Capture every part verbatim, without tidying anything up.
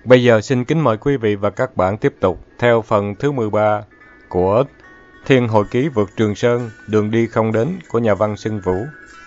Bây giờ xin kính mời quý vị và các bạn tiếp tục theo phần thứ mười ba của Thiên Hồi Ký vượt Trường Sơn, đường đi không đến của nhà văn Xuân Vũ.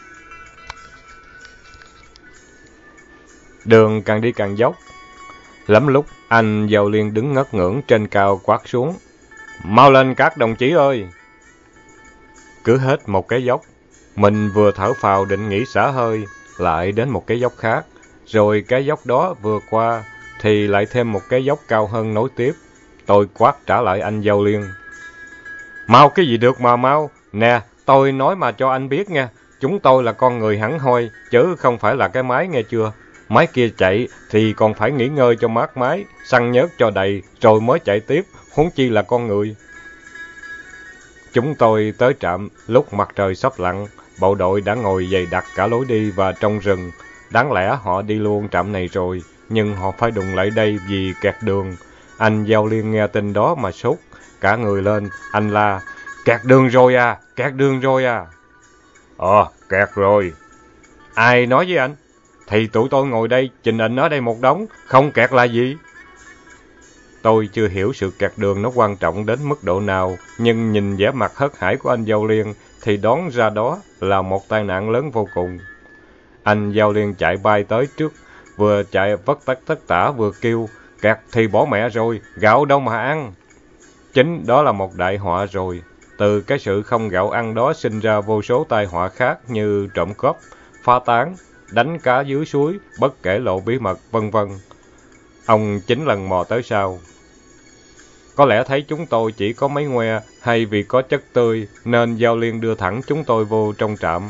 Đường càng đi càng dốc. Lắm lúc anh Giao Liên đứng ngất ngưỡng trên cao quát xuống: "Mau lên các đồng chí ơi!" Cứ hết một cái dốc, mình vừa thở phào định nghỉ xả hơi, lại đến một cái dốc khác, rồi cái dốc đó vừa qua thì lại thêm một cái dốc cao hơn nối tiếp. Tôi quát trả lại anh Giao Liên: "Mau cái gì được mà mau! Nè, tôi nói mà cho anh biết nha, chúng tôi là con người hẳn hoi, chứ không phải là cái máy nghe chưa? Máy kia chạy thì còn phải nghỉ ngơi cho mát máy, xăng nhớt cho đầy, rồi mới chạy tiếp, huống chi là con người." Chúng tôi tới trạm lúc mặt trời sắp lặn, bộ đội đã ngồi dày đặc cả lối đi và trong rừng. Đáng lẽ họ đi luôn trạm này rồi, nhưng họ phải đụng lại đây vì kẹt đường. Anh Giao Liên nghe tin đó mà sốt cả người lên, anh la: "Kẹt đường rồi à, kẹt đường rồi à." "Ờ, kẹt rồi." "Ai nói với anh?" "Thì tụi tôi ngồi đây, trình ảnh ở đây một đống, không kẹt là gì?" Tôi chưa hiểu sự kẹt đường nó quan trọng đến mức độ nào, nhưng nhìn vẻ mặt hớt hải của anh Giao Liên thì đoán ra đó là một tai nạn lớn vô cùng. Anh Giao Liên chạy bay tới trước, vừa chạy vất tắc tất tả vừa kêu: "Kẹt thì bỏ mẹ rồi, gạo đâu mà ăn." Chính đó là một đại họa rồi. Từ cái sự không gạo ăn đó sinh ra vô số tai họa khác như trộm cắp, phá tán, đánh cá dưới suối, bất kể lộ bí mật, vân vân. Ông Chính lần mò tới sau. Có lẽ thấy chúng tôi chỉ có mấy ngoe hay vì có chất tươi nên Giao Liên đưa thẳng chúng tôi vô trong trạm.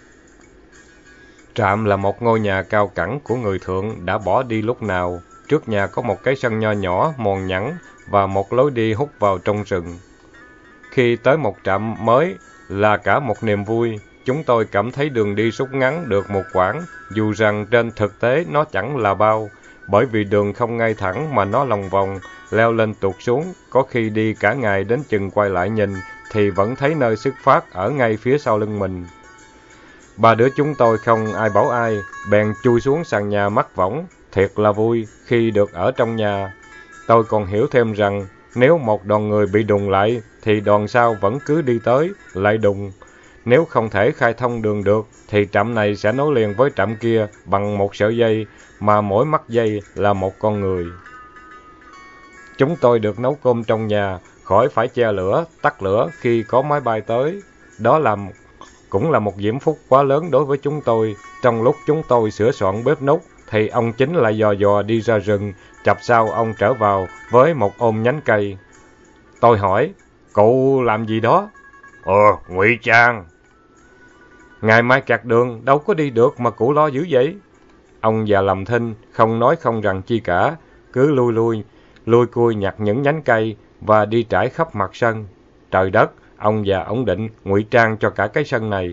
Trạm là một ngôi nhà cao cẳng của người thượng đã bỏ đi lúc nào. Trước nhà có một cái sân nho nhỏ, mòn nhẵn và một lối đi hút vào trong rừng. Khi tới một trạm mới là cả một niềm vui. Chúng tôi cảm thấy đường đi rút ngắn được một quãng, dù rằng trên thực tế nó chẳng là bao, bởi vì đường không ngay thẳng mà nó lòng vòng, leo lên tụt xuống, có khi đi cả ngày đến chừng quay lại nhìn thì vẫn thấy nơi xuất phát ở ngay phía sau lưng mình. Ba đứa chúng tôi không ai bảo ai, bèn chui xuống sàn nhà mắc võng, thiệt là vui khi được ở trong nhà. Tôi còn hiểu thêm rằng nếu một đoàn người bị đùng lại thì đoàn sau vẫn cứ đi tới, lại đùng. Nếu không thể khai thông đường được thì trạm này sẽ nối liền với trạm kia bằng một sợi dây, mà mỗi mắt dây là một con người. Chúng tôi được nấu cơm trong nhà, khỏi phải che lửa, tắt lửa khi có máy bay tới. Đó là cũng là một diễm phúc quá lớn đối với chúng tôi. Trong lúc chúng tôi sửa soạn bếp núc thì ông Chính lại dò dò đi ra rừng, chập sau ông trở vào với một ôm nhánh cây. Tôi hỏi: "Cụ làm gì đó?" "Ờ, ngụy trang." "Ngày mai kẹt đường, đâu có đi được mà cụ lo dữ vậy?" Ông già làm thinh, không nói không rằng chi cả, cứ lui lui, lui cui nhặt những nhánh cây và đi trải khắp mặt sân. Trời đất, ông già ông định ngụy trang cho cả cái sân này.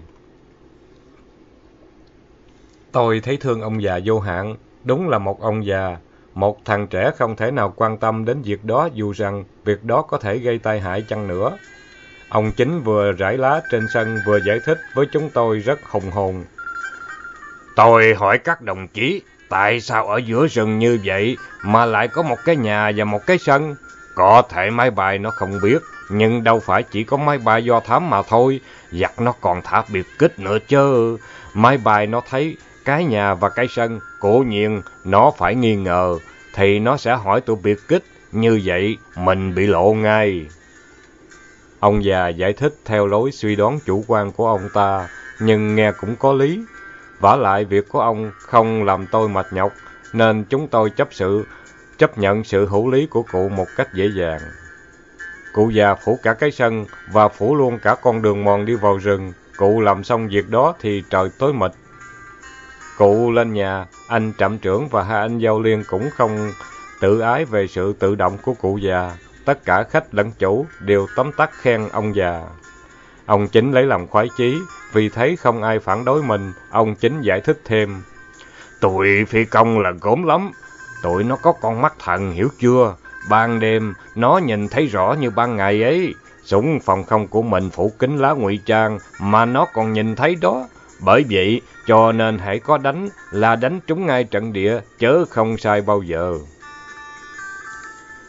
Tôi thấy thương ông già vô hạn, đúng là một ông già. Một thằng trẻ không thể nào quan tâm đến việc đó dù rằng việc đó có thể gây tai hại chăng nữa. Ông Chính vừa rải lá trên sân vừa giải thích với chúng tôi rất hùng hồn. "Tôi hỏi các đồng chí, tại sao ở giữa rừng như vậy mà lại có một cái nhà và một cái sân? Có thể máy bay nó không biết, nhưng đâu phải chỉ có máy bay do thám mà thôi, giặc nó còn thả biệt kích nữa chứ. Máy bay nó thấy cái nhà và cái sân, cố nhiên nó phải nghi ngờ, thì nó sẽ hỏi tụi biệt kích, như vậy mình bị lộ ngay." Ông già giải thích theo lối suy đoán chủ quan của ông ta, nhưng nghe cũng có lý. Vả lại việc của ông không làm tôi mệt nhọc, nên chúng tôi chấp sự chấp nhận sự hữu lý của cụ một cách dễ dàng. Cụ già phủ cả cái sân và phủ luôn cả con đường mòn đi vào rừng. Cụ làm xong việc đó thì trời tối mịt. Cụ lên nhà, anh trạm trưởng và hai anh Giao Liên cũng không tự ái về sự tự động của cụ già. Tất cả khách lẫn chủ đều tấm tắc khen ông già. Ông Chính lấy làm khoái chí, vì thấy không ai phản đối mình, ông Chính giải thích thêm. "Tụi phi công là gốm lắm, tụi nó có con mắt thần hiểu chưa? Ban đêm nó nhìn thấy rõ như ban ngày ấy. Súng phòng không của mình phủ kín lá ngụy trang mà nó còn nhìn thấy đó. Bởi vậy cho nên hãy có đánh là đánh trúng ngay trận địa, chớ không sai bao giờ."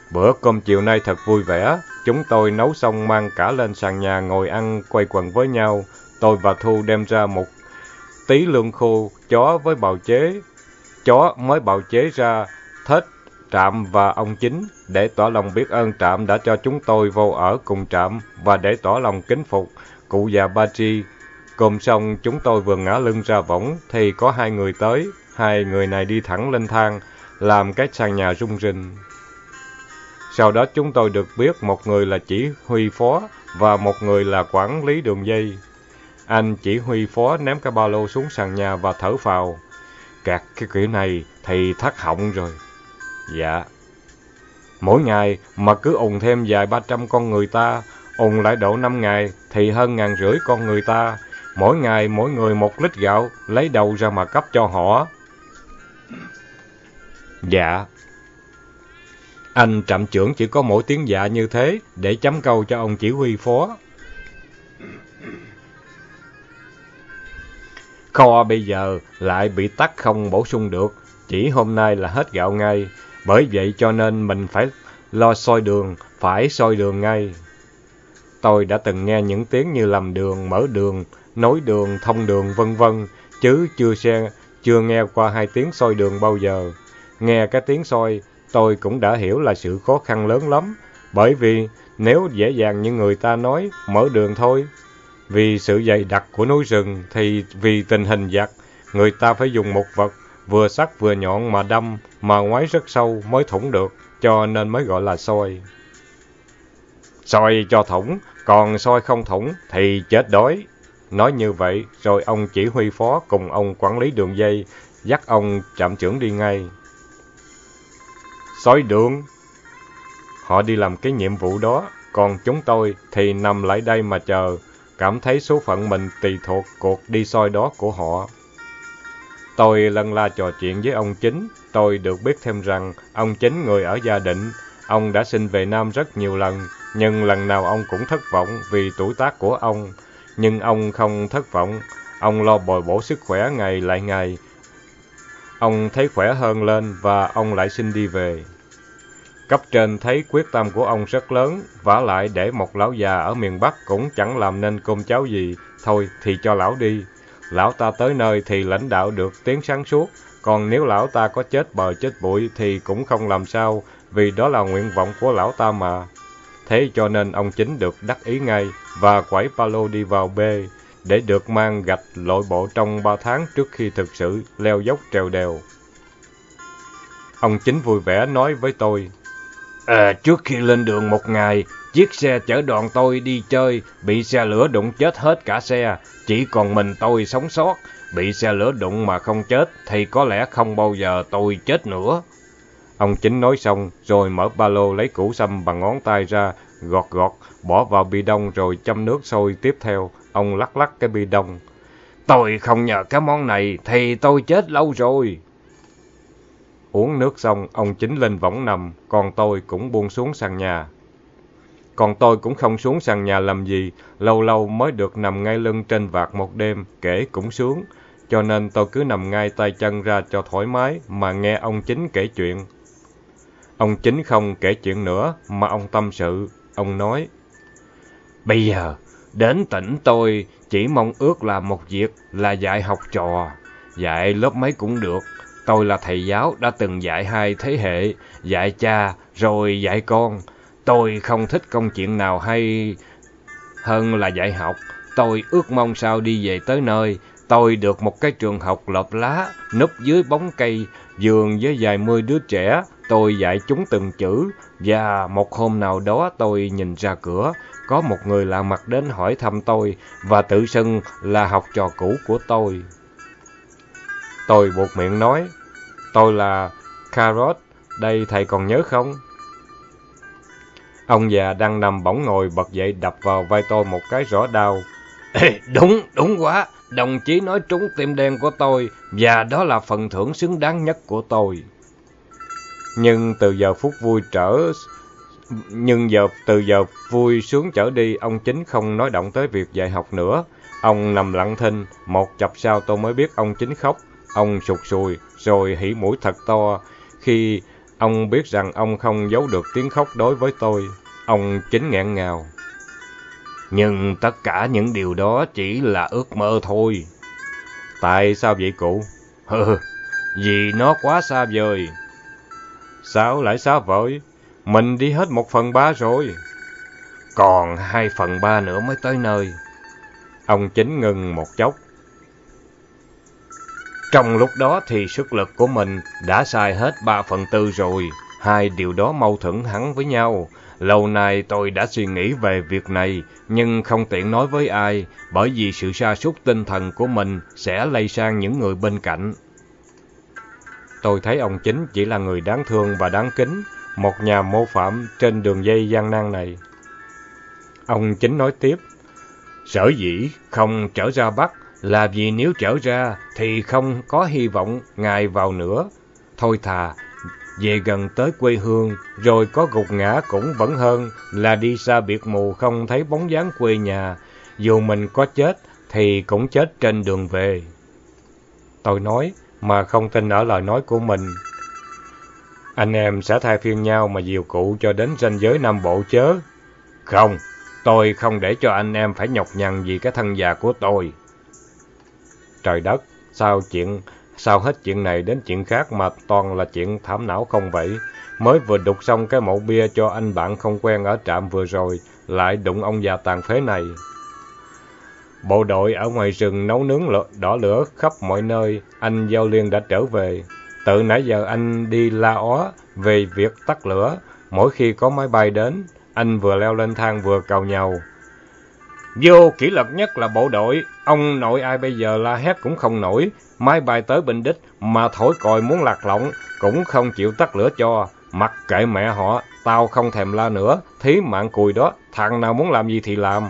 Bữa cơm chiều nay thật vui vẻ. Chúng tôi nấu xong mang cả lên sàn nhà ngồi ăn quây quần với nhau. Tôi và Thu đem ra một tí lương khô chó với bào chế. Chó mới bào chế ra thết Trạm và ông Chính, để tỏ lòng biết ơn Trạm đã cho chúng tôi vô ở cùng Trạm và để tỏ lòng kính phục cụ già Ba Tri. Cơm xong chúng tôi vừa ngả lưng ra võng thì có hai người tới. Hai người này đi thẳng lên thang, làm cái sàn nhà rung rinh. Sau đó chúng tôi được biết một người là chỉ huy phó và một người là quản lý đường dây. Anh chỉ huy phó ném cái ba lô xuống sàn nhà và thở phào. Cạc cái kiểu này thì thắt họng rồi. Dạ. Mỗi ngày mà cứ ùn thêm vài ba trăm con người ta, ùn lại độ năm ngày thì hơn ngàn rưỡi con người ta. Mỗi ngày mỗi người một lít gạo, lấy đầu ra mà cấp cho họ. Dạ. Anh trạm trưởng chỉ có mỗi tiếng dạ như thế để chấm câu cho ông chỉ huy phó. Kho bây giờ lại bị tắc không bổ sung được, chỉ hôm nay là hết gạo ngay. Bởi vậy cho nên mình phải lo soi đường, phải soi đường ngay. Tôi đã từng nghe những tiếng như làm đường, mở đường, nối đường, thông đường vân vân, chứ chưa xe, chưa nghe qua hai tiếng soi đường bao giờ. Nghe cái tiếng soi, tôi cũng đã hiểu là sự khó khăn lớn lắm, bởi vì nếu dễ dàng như người ta nói, mở đường thôi. Vì sự dày đặc của núi rừng thì vì tình hình giặc, người ta phải dùng một vật vừa sắc vừa nhọn mà đâm, mà ngoáy rất sâu mới thủng được, cho nên mới gọi là soi. Soi cho thủng, còn soi không thủng thì chết đói. Nói như vậy, rồi ông chỉ huy phó cùng ông quản lý đường dây dắt ông trạm trưởng đi ngay. Soi đường. Họ đi làm cái nhiệm vụ đó, còn chúng tôi thì nằm lại đây mà chờ, cảm thấy số phận mình tùy thuộc cuộc đi soi đó của họ. Tôi lân la trò chuyện với ông Chính, tôi được biết thêm rằng ông Chính người ở Gia Định, ông đã xin về Nam rất nhiều lần, nhưng lần nào ông cũng thất vọng vì tuổi tác của ông. Nhưng ông không thất vọng, ông lo bồi bổ sức khỏe ngày lại ngày. Ông thấy khỏe hơn lên và ông lại xin đi về. Cấp trên thấy quyết tâm của ông rất lớn, vả lại để một lão già ở miền Bắc cũng chẳng làm nên cơm cháo gì, thôi thì cho lão đi. Lão ta tới nơi thì lãnh đạo được tiếng sáng suốt, còn nếu lão ta có chết bờ chết bụi thì cũng không làm sao, vì đó là nguyện vọng của lão ta mà. Thế cho nên ông Chính được đắc ý ngay và quẩy ba lô đi vào bê, để được mang gạch lội bộ trong ba tháng trước khi thực sự leo dốc trèo đèo. Ông Chính vui vẻ nói với tôi, À, trước khi lên đường một ngày, chiếc xe chở đoàn tôi đi chơi, bị xe lửa đụng chết hết cả xe, chỉ còn mình tôi sống sót. Bị xe lửa đụng mà không chết, thì có lẽ không bao giờ tôi chết nữa. Ông Chính nói xong, rồi mở ba lô lấy củ sâm bằng ngón tay ra, gọt gọt, bỏ vào bi đông rồi châm nước sôi tiếp theo. Ông lắc lắc cái bi đông. Tôi không nhờ cái món này, thì tôi chết lâu rồi. Uống nước xong, ông Chính lên võng nằm, còn tôi cũng buông xuống sàn nhà. Còn tôi cũng không xuống sàn nhà làm gì, lâu lâu mới được nằm ngay lưng trên vạt một đêm, kể cũng sướng. Cho nên tôi cứ nằm ngay tay chân ra cho thoải mái, mà nghe ông Chính kể chuyện. Ông Chính không kể chuyện nữa, mà ông tâm sự. Ông nói, Bây giờ, đến tỉnh tôi chỉ mong ước làm một việc là dạy học trò, dạy lớp mấy cũng được. Tôi là thầy giáo đã từng dạy hai thế hệ, dạy cha rồi dạy con. Tôi không thích công chuyện nào hay hơn là dạy học. Tôi ước mong sao đi về tới nơi, tôi được một cái trường học lợp lá, núp dưới bóng cây, vườn với vài mươi đứa trẻ. Tôi dạy chúng từng chữ, và một hôm nào đó tôi nhìn ra cửa, có một người lạ mặt đến hỏi thăm tôi, và tự xưng là học trò cũ của tôi. Tôi buột miệng nói, tôi là Carrot, đây thầy còn nhớ không? Ông già đang nằm bỗng ngồi bật dậy đập vào vai tôi một cái rõ đau. Ê, đúng, đúng quá, đồng chí nói trúng tim đen của tôi, và đó là phần thưởng xứng đáng nhất của tôi. Nhưng từ giờ phút vui trở... Nhưng giờ từ giờ vui sướng trở đi, ông Chính không nói động tới việc dạy học nữa. Ông nằm lặng thinh, một chập sau tôi mới biết ông Chính khóc. Ông sụt sùi, rồi hỉ mũi thật to, khi Ông biết rằng ông không giấu được tiếng khóc đối với tôi. Ông Chính nghẹn ngào. Nhưng tất cả những điều đó chỉ là ước mơ thôi. Tại sao vậy cụ? Hừ, vì nó quá xa vời. Sao lại xa vời? Mình đi hết một phần ba rồi. Còn hai phần ba nữa mới tới nơi. Ông Chính ngừng một chốc. Trong lúc đó thì sức lực của mình đã xài hết ba phần tư rồi. Hai điều đó mâu thuẫn hẳn với nhau. Lâu nay tôi đã suy nghĩ về việc này, nhưng không tiện nói với ai, bởi vì sự sa sút tinh thần của mình sẽ lây sang những người bên cạnh. Tôi thấy ông Chính chỉ là người đáng thương và đáng kính, một nhà mô phạm trên đường dây gian nan này. Ông Chính nói tiếp, sở dĩ không trở ra Bắc là vì nếu trở ra thì không có hy vọng ngài vào nữa. Thôi thà, về gần tới quê hương, rồi có gục ngã cũng vẫn hơn là đi xa biệt mù không thấy bóng dáng quê nhà. Dù mình có chết thì cũng chết trên đường về. Tôi nói mà không tin ở lời nói của mình. Anh em sẽ thay phiên nhau mà dìu cụ cho đến ranh giới Nam Bộ chớ. Không, tôi không để cho anh em phải nhọc nhằn vì cái thân già của tôi. Trời đất, sao chuyện... Sao hết chuyện này đến chuyện khác mà toàn là chuyện thảm não không vậy? Mới vừa đục xong cái mộ bia cho anh bạn không quen ở trạm vừa rồi, lại đụng ông già tàn phế này. Bộ đội ở ngoài rừng nấu nướng lửa, đỏ lửa khắp mọi nơi, anh Giao Liên đã trở về. Từ nãy giờ anh đi la ó về việc tắt lửa. Mỗi khi có máy bay đến, anh vừa leo lên thang vừa càu nhàu. Vô kỷ luật nhất là bộ đội, ông nội ai bây giờ la hét cũng không nổi. Máy bay tới Bình Đích mà thổi còi muốn lạc lỏng, cũng không chịu tắt lửa cho. Mặc kệ mẹ họ, tao không thèm la nữa, thí mạng cùi đó, thằng nào muốn làm gì thì làm.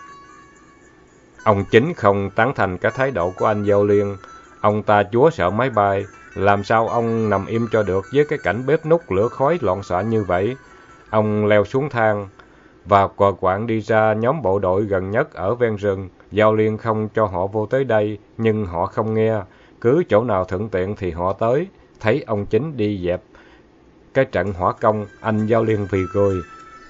Ông Chính không tán thành cái thái độ của anh Giao Liên. Ông ta chúa sợ máy bay, làm sao ông nằm im cho được với cái cảnh bếp núc lửa khói loạn xạ như vậy. Ông leo xuống thang và quờ quạng đi ra nhóm bộ đội gần nhất ở ven rừng. Giao Liên không cho họ vô tới đây, nhưng họ không nghe. Cứ chỗ nào thuận tiện thì họ tới. Thấy ông Chính đi dẹp cái trận hỏa công, anh Giao Liên phì cười.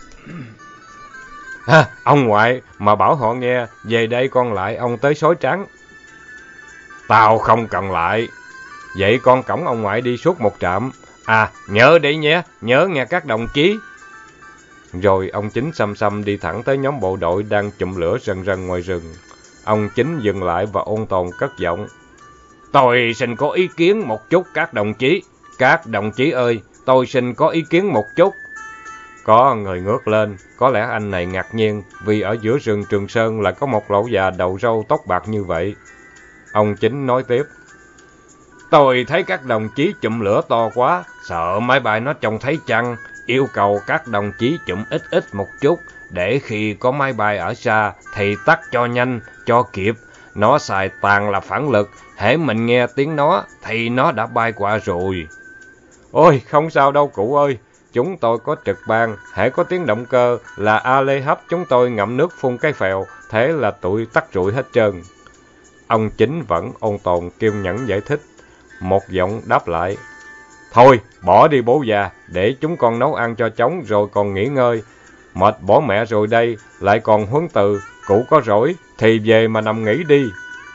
À, ông ngoại mà bảo họ nghe, về đây con lại ông tới xối trắng. Tao không cần lại. Vậy con cõng ông ngoại đi suốt một trạm. À, nhớ đấy nhé, nhớ nghe các đồng chí. Rồi ông Chính xăm xăm đi thẳng tới nhóm bộ đội đang chụm lửa rần rần ngoài rừng. Ông Chính dừng lại và ôn tồn cất giọng. Tôi xin có ý kiến một chút các đồng chí. Các đồng chí ơi, tôi xin có ý kiến một chút. Có người ngước lên, có lẽ anh này ngạc nhiên vì ở giữa rừng Trường Sơn lại có một lão già đầu râu tóc bạc như vậy. Ông Chính nói tiếp. Tôi thấy các đồng chí chụm lửa to quá, sợ máy bay nó trông thấy chăng. Yêu cầu các đồng chí chụm ít ít một chút, để khi có máy bay ở xa thì tắt cho nhanh, cho kịp. Nó xài toàn là phản lực, hễ mình nghe tiếng nó thì nó đã bay qua rồi. Ôi, không sao đâu cụ ơi, chúng tôi có trực ban, hễ có tiếng động cơ là a lê hấp chúng tôi ngậm nước phun cái phèo, thế là tụi tắt rụi hết trơn. Ông Chính vẫn ôn tồn kiên nhẫn giải thích, một giọng đáp lại. Thôi, bỏ đi bố già, để chúng con nấu ăn cho chóng rồi còn nghỉ ngơi. Mệt bỏ mẹ rồi đây, lại còn huấn từ, cụ có rỗi, thì về mà nằm nghỉ đi.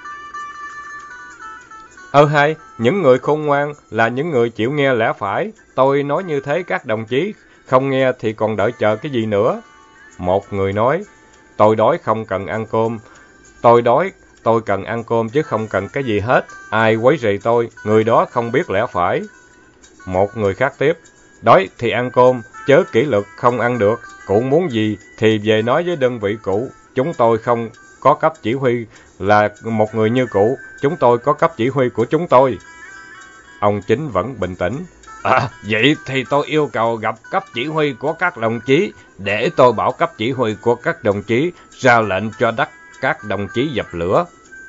Ơ hay, những người khôn ngoan là những người chịu nghe lẽ phải. Tôi nói như thế các đồng chí, không nghe thì còn đợi chờ cái gì nữa. Một người nói, tôi đói không cần ăn cơm. Tôi đói, tôi cần ăn cơm chứ không cần cái gì hết. Ai quấy rầy tôi, người đó không biết lẽ phải. Một người khác tiếp, đói thì ăn cơm, chớ kỷ luật không ăn được. Cụ muốn gì thì về nói với đơn vị cụ. Chúng tôi không có cấp chỉ huy là một người như cụ. Chúng tôi có cấp chỉ huy của chúng tôi. Ông Chính vẫn bình tĩnh. À, vậy thì tôi yêu cầu gặp cấp chỉ huy của các đồng chí, để tôi bảo cấp chỉ huy của các đồng chí ra lệnh cho đắc các đồng chí dập lửa.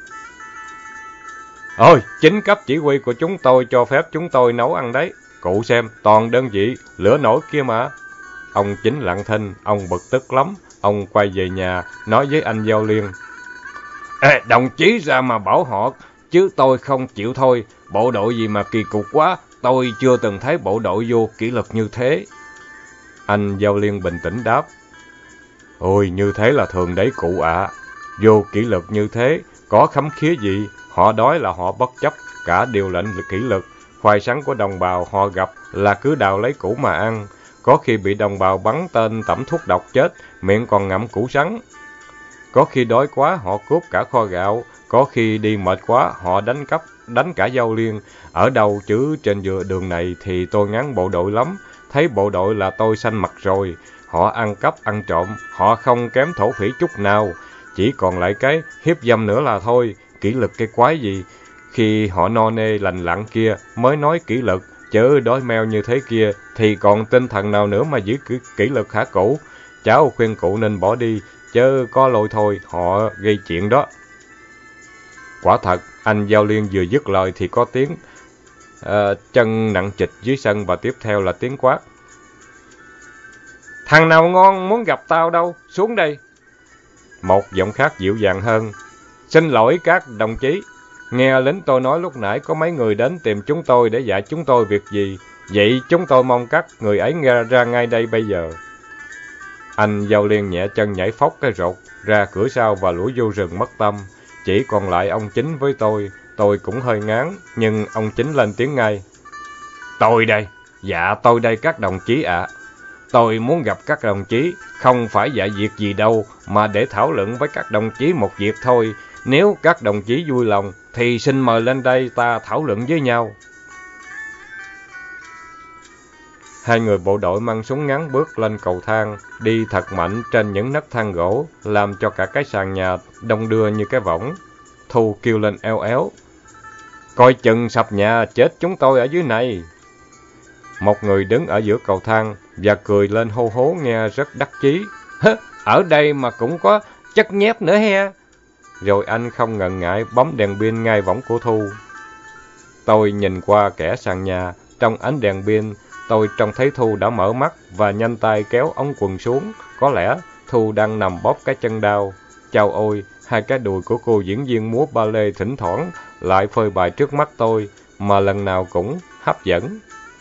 Ôi, chính cấp chỉ huy của chúng tôi cho phép chúng tôi nấu ăn đấy. Cụ xem, toàn đơn vị, lửa nổi kia mà. Ông Chính lặng thinh, ông bực tức lắm. Ông quay về nhà, nói với anh Giao Liên. Ê, đồng chí ra mà bảo họ, chứ tôi không chịu thôi. Bộ đội gì mà kỳ cục quá, tôi chưa từng thấy bộ đội vô kỷ luật như thế. Anh Giao Liên bình tĩnh đáp. Ôi, như thế là thường đấy cụ ạ. Vô kỷ luật như thế, có khấm khía gì, họ đói là họ bất chấp, cả điều lệnh kỷ luật. Khoai sắn của đồng bào họ gặp là cứ đào lấy củ mà ăn. Có khi bị đồng bào bắn tên tẩm thuốc độc chết, miệng còn ngậm củ sắn. Có khi đói quá họ cướp cả kho gạo, có khi đi mệt quá họ đánh cắp, đánh cả Giao Liên. Ở đâu chứ trên đường này thì tôi ngán bộ đội lắm, thấy bộ đội là tôi xanh mặt rồi. Họ ăn cắp, ăn trộm, họ không kém thổ phỉ chút nào, chỉ còn lại cái hiếp dâm nữa là thôi, kỷ luật cái quái gì. Khi họ no nê lành lặn kia mới nói kỷ luật, chớ đói meo như thế kia thì còn tinh thần nào nữa mà giữ kỷ, kỷ luật hả cụ? Cháu khuyên cụ nên bỏ đi, chớ có lỗi thôi, họ gây chuyện đó. Quả thật, anh Giao Liên vừa dứt lời thì có tiếng uh, chân nặng trịch dưới sân và tiếp theo là tiếng quát. Thằng nào ngon muốn gặp tao đâu, xuống đây. Một giọng khác dịu dàng hơn. Xin lỗi các đồng chí, nghe lính tôi nói lúc nãy có mấy người đến tìm chúng tôi để dạy chúng tôi việc gì. Vậy chúng tôi mong các người ấy nghe ra ngay đây bây giờ. Anh Giao Liên nhẹ chân nhảy phóc cái rột ra cửa sau và lủi vô rừng mất tâm. Chỉ còn lại ông Chính với tôi. Tôi cũng hơi ngán, nhưng ông Chính lên tiếng ngay. Tôi đây, dạ tôi đây các đồng chí ạ. À. Tôi muốn gặp các đồng chí, không phải dạy việc gì đâu, mà để thảo luận với các đồng chí một việc thôi. Nếu các đồng chí vui lòng, thì xin mời lên đây ta thảo luận với nhau. Hai người bộ đội mang súng ngắn bước lên cầu thang, đi thật mạnh trên những nấc thang gỗ, làm cho cả cái sàn nhà đông đưa như cái võng. Thu kêu lên eo éo. Coi chừng sập nhà, chết chúng tôi ở dưới này. Một người đứng ở giữa cầu thang và cười lên hô hố nghe rất đắc chí. Ở đây mà cũng có chất nhép nữa he. Rồi anh không ngần ngại bấm đèn pin ngay võng của Thu. Tôi nhìn qua kẻ sàn nhà, trong ánh đèn pin, tôi trông thấy Thu đã mở mắt và nhanh tay kéo ống quần xuống. Có lẽ Thu đang nằm bóp cái chân đau. Chao ôi, hai cái đùi của cô diễn viên múa ba lê thỉnh thoảng lại phơi bày trước mắt tôi, mà lần nào cũng hấp dẫn.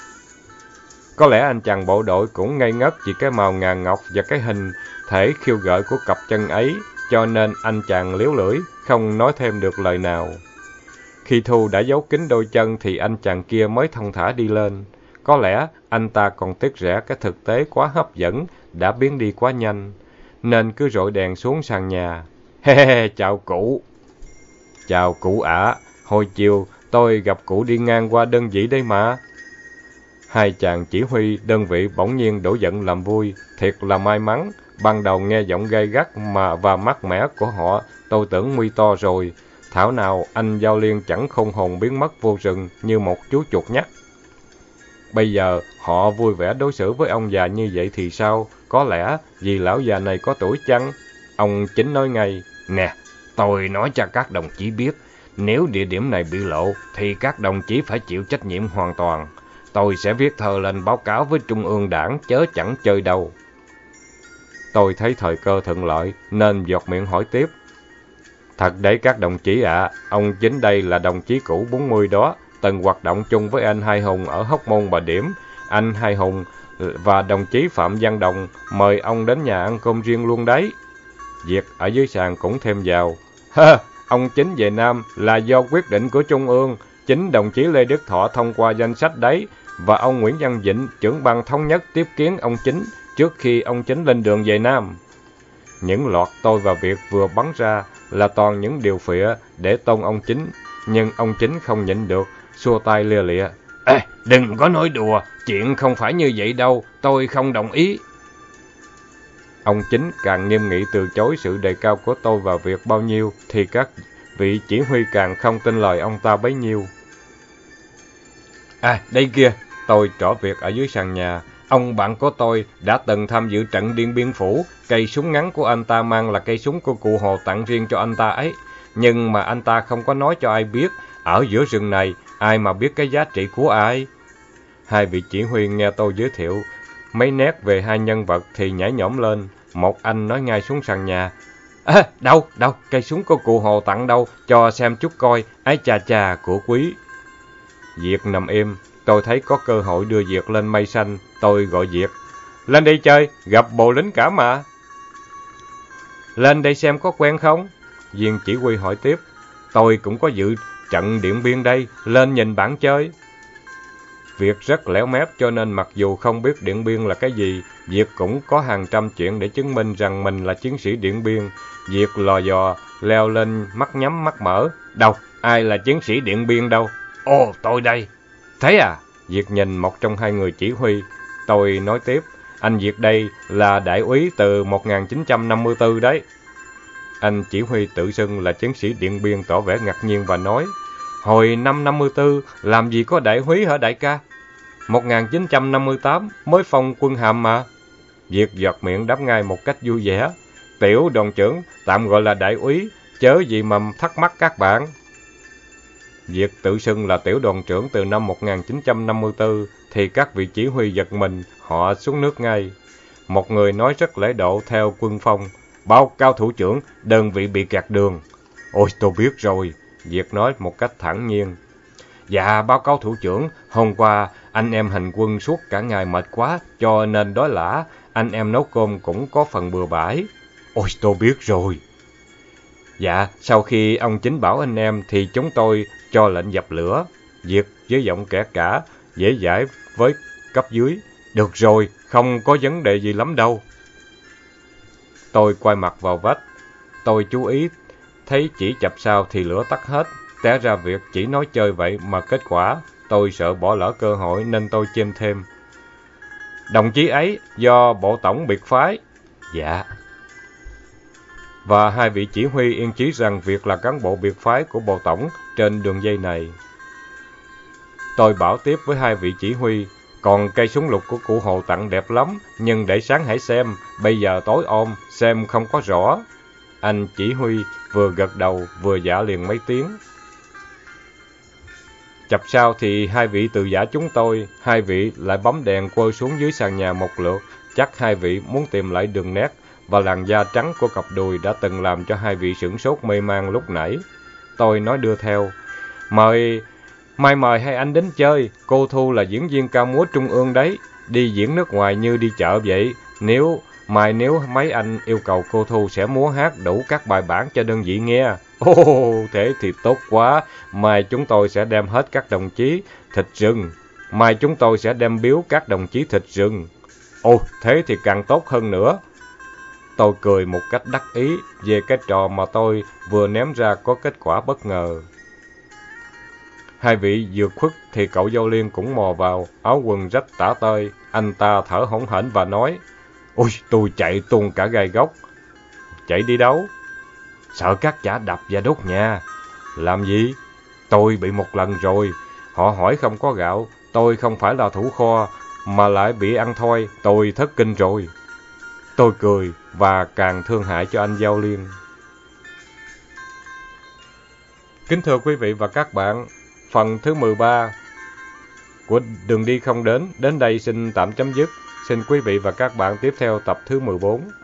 Có lẽ anh chàng bộ đội cũng ngây ngất vì cái màu ngà ngọc và cái hình thể khiêu gợi của cặp chân ấy, cho nên anh chàng liếu lưỡi, không nói thêm được lời nào. Khi Thu đã giấu kín đôi chân thì anh chàng kia mới thong thả đi lên. Có lẽ anh ta còn tiếc rẻ cái thực tế quá hấp dẫn đã biến đi quá nhanh, nên cứ rọi đèn xuống sàn nhà. He he, chào cụ. Chào cụ ạ, hồi chiều tôi gặp cụ đi ngang qua đơn vị đây mà. Hai chàng chỉ huy đơn vị bỗng nhiên đổ giận làm vui, thiệt là may mắn. Ban đầu nghe giọng gay gắt mà và mát mẻ của họ, tôi tưởng nguy to rồi. Thảo nào anh Giao Liên chẳng khôn hồn biến mất vô rừng như một chú chuột nhắt. Bây giờ họ vui vẻ đối xử với ông già như vậy thì sao? Có lẽ vì lão già này có tuổi chăng? Ông Chính nói ngay, nè, tôi nói cho các đồng chí biết, nếu địa điểm này bị lộ thì các đồng chí phải chịu trách nhiệm hoàn toàn. Tôi sẽ viết thơ lên báo cáo với Trung ương Đảng, chớ chẳng chơi đâu. Tôi thấy thời cơ thuận lợi nên giọt miệng hỏi tiếp. Thật đấy các đồng chí ạ, à, ông Chính đây là đồng chí cũ bốn mươi đó, từng hoạt động chung với anh Hai Hùng ở Hóc Môn Bà Điểm. Anh Hai Hùng và đồng chí Phạm Văn Đồng mời ông đến nhà ăn cơm riêng luôn đấy. Việc ở dưới sàn cũng thêm vào. Ha, ông Chính về Nam là do quyết định của Trung ương, chính đồng chí Lê Đức Thọ thông qua danh sách đấy, và ông Nguyễn Văn Vịnh, trưởng ban thống nhất tiếp kiến ông Chính trước khi ông Chính lên đường về Nam. Những loạt tôi và Việt vừa bắn ra là toàn những điều phịa để tôn ông Chính, nhưng ông Chính không nhịn được, xua tay lia lịa. Ê, đừng có nói đùa, chuyện không phải như vậy đâu, tôi không đồng ý. Ông Chính càng nghiêm nghị từ chối sự đề cao của tôi và Việt bao nhiêu, thì các vị chỉ huy càng không tin lời ông ta bấy nhiêu. À, đây kia, tôi trỏ Việt ở dưới sàn nhà. Ông bạn của tôi đã từng tham dự trận Điện Biên Phủ, cây súng ngắn của anh ta mang là cây súng của cụ Hồ tặng riêng cho anh ta ấy. Nhưng mà anh ta không có nói cho ai biết, ở giữa rừng này, ai mà biết cái giá trị của ai. Hai vị chỉ huy nghe tôi giới thiệu mấy nét về hai nhân vật thì nhảy nhõm lên. Một anh nói ngay xuống sàn nhà. À, đâu, đâu, cây súng của cụ Hồ tặng đâu, cho xem chút coi, ái chà chà của quý. Việt nằm im, Tôi thấy có cơ hội đưa Việt lên mây xanh, tôi gọi Việt. Lên đây chơi, gặp bộ lính cả mà. Lên đây xem có quen không? Viên chỉ huy hỏi tiếp. Tôi cũng có dự trận Điện Biên đây, lên nhìn bạn chơi. Việt rất lẻo mép cho nên mặc dù không biết Điện Biên là cái gì, Việt cũng có hàng trăm chuyện để chứng minh rằng mình là chiến sĩ Điện Biên. Việt lò dò, leo lên mắt nhắm mắt mở. Đâu, ai là chiến sĩ Điện Biên đâu? Ồ, tôi đây. Thế à? Việt nhìn một trong hai người chỉ huy. Tôi nói tiếp, anh Việt đây là đại úy từ một nghìn chín trăm năm mươi tư đấy. Anh chỉ huy tự xưng là chiến sĩ Điện Biên tỏ vẻ ngạc nhiên và nói, hồi năm năm mươi tư làm gì có đại úy hả đại ca? một nghìn chín trăm năm mươi tám mới phong quân hàm mà. Việt giọt miệng đáp ngay một cách vui vẻ, tiểu đoàn trưởng tạm gọi là đại úy, chớ gì mà thắc mắc các bạn. Việt tự xưng là tiểu đoàn trưởng từ năm một nghìn chín trăm năm mươi tư thì các vị chỉ huy giật mình, họ xuống nước ngay. Một người nói rất lễ độ theo quân phong, báo cáo thủ trưởng, đơn vị bị kẹt đường. Ôi tôi biết rồi, Việt nói một cách thản nhiên. Dạ báo cáo thủ trưởng, hôm qua anh em hành quân suốt cả ngày mệt quá cho nên đói lả, anh em nấu cơm cũng có phần bừa bãi. Ôi tôi biết rồi. Dạ, sau khi ông chính bảo anh em thì chúng tôi cho lệnh dập lửa. Việt với giọng kẻ cả, dễ dãi với cấp dưới. Được rồi, không có vấn đề gì lắm đâu. Tôi quay mặt vào vách. Tôi chú ý, thấy chỉ chập sau thì lửa tắt hết. Té ra việc chỉ nói chơi vậy mà kết quả. Tôi sợ bỏ lỡ cơ hội nên tôi chêm thêm. Đồng chí ấy do bộ tổng biệt phái. Dạ. Và hai vị chỉ huy yên chí rằng Việt là cán bộ biệt phái của bộ tổng trên đường dây này. Tôi bảo tiếp với hai vị chỉ huy, còn cây súng lục của cụ Hồ tặng đẹp lắm, nhưng để sáng hãy xem, bây giờ tối om, xem không có rõ. Anh chỉ huy vừa gật đầu vừa dạ liền mấy tiếng. Chập sau thì hai vị từ giả chúng tôi, hai vị lại bấm đèn quơ xuống dưới sàn nhà một lượt, chắc hai vị muốn tìm lại đường nét và làn da trắng của cặp đùi đã từng làm cho hai vị sửng sốt mê man lúc nãy. Tôi nói đưa theo, mời, mai mời hai anh đến chơi, cô Thu là diễn viên ca múa trung ương đấy, đi diễn nước ngoài như đi chợ vậy, nếu, mai nếu mấy anh yêu cầu cô Thu sẽ múa hát đủ các bài bản cho đơn vị nghe. Ồ, oh, thế thì tốt quá, mai chúng tôi sẽ đem hết các đồng chí thịt rừng, mai chúng tôi sẽ đem biếu các đồng chí thịt rừng. Ồ, oh, thế thì càng tốt hơn nữa. Tôi cười một cách đắc ý về cái trò mà tôi vừa ném ra có kết quả bất ngờ. Hai vị vừa khuất thì cậu Dâu Liên cũng mò vào, áo quần rách tả tơi. Anh ta thở hổn hển và nói, ôi, tôi chạy tuôn cả gai góc. Chạy đi đâu? Sợ các chả đập và đốt nhà. Làm gì? Tôi bị một lần rồi. Họ hỏi không có gạo, tôi không phải là thủ kho, mà lại bị ăn thôi, tôi thất kinh rồi. Tôi cười và càng thương hại cho anh Dâu Liên. Kính thưa quý vị và các bạn, phần thứ mười ba của Đường Đi Không Đến đến đây xin tạm chấm dứt. Xin quý vị và các bạn tiếp theo tập thứ mười bốn.